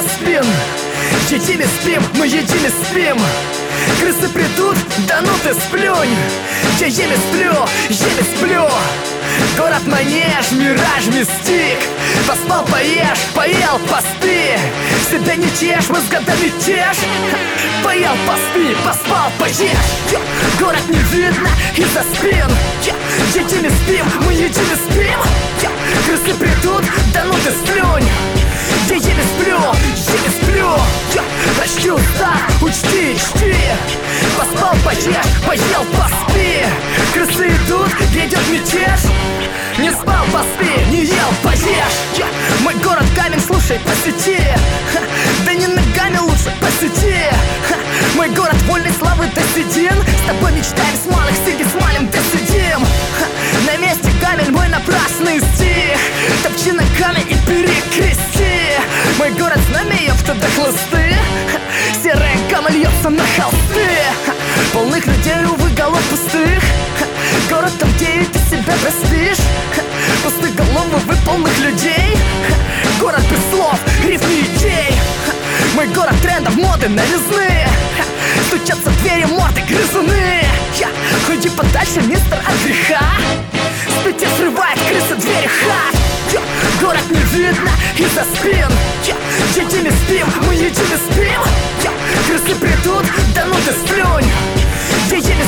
из-за спин. Едими спим, мы едими спим. Крысы придут, да ну ты сплюнь. Я еле сплю. Город манеж, мираж, мистик. Поспал, поешь, поел, поспи. Себя не тешь, мы с годами тешь. Поел, поспи, поспал, поешь. Город не видно из-за спин. Едими спим, мы едими спим. Крысы придут, да ну ты сплюнь. Я еле сплю. Почти устал, учти, чти. Поспал, поешь, поел, поспи. Крысы идут, грядет мятеж. Не спал, поспи, не ел, поешь. Мой город камень, слушай, посети. Да не ногами лучше, посети. Мой город вольной славы, досидим. С тобой мечтаем, с малых сиги смалим, досидим. На месте камень, мой напрасный стих. Топчи ногами и перекрести. Мой город знаменьев, туда хлысты. Серая гамма льется на холсты. Полных людей, увы, голов пустых. Город там, где ты себя простишь. Пустоголовы, вы полных людей. Город без слов, рифм и идей. Мой город трендов, моды, новизны. Стучатся двери, морды, грызуны. Уйди подальше, мистер, от греха. С пяти срывает крысы двери хат. Город не видно из-за спин. Едими спим, мы едими спим. Крысы придут, да ну ты сплюнь. Я еле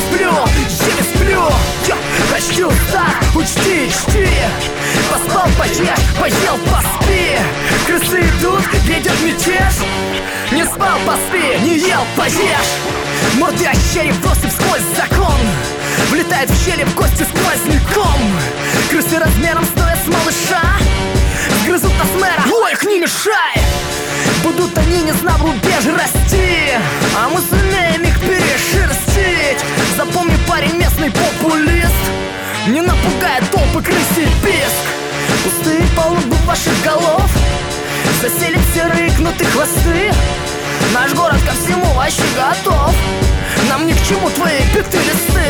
сплю. Почти устал, учти, чти. Поспал, поешь, поел, поспи. Крысы идут, грядет мятеж. Не спал, поспи, не ел, поешь. Морды ощерив, бросив сквозь закон. Влетает в щели, в кости сквозняком. Крысы размером стоят с малыша. Грызут нас мэра, ой, их не мешай. Будут они, не знаю, в рубеже расти. А мы сумеем их перешерстить. Запомни, парень, местный популист. Не напугает толпы крысий писк. Пустые палубы ваших голов заселит серые кнутые хвосты. Наш город ко всему вообще готов. Нам ни к чему твои биты листы.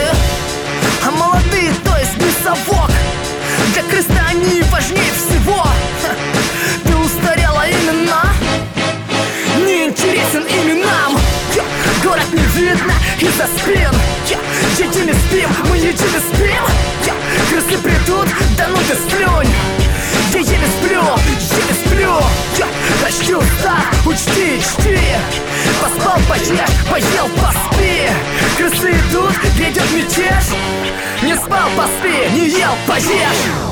А молодые, то есть не совок. Для крысы они важнее всего. Ты устарела имена, не интересен именам. Город не видно из-за спин. Едими спим, мы едими спим. Крысы придут, да ну ты сплюнь. Я еле сплю. Почти устал, учти, чти. Поспал, поешь, поел, поспи. Крысы идут, грядет мятеж. Не спал, поспи, не ел, поешь.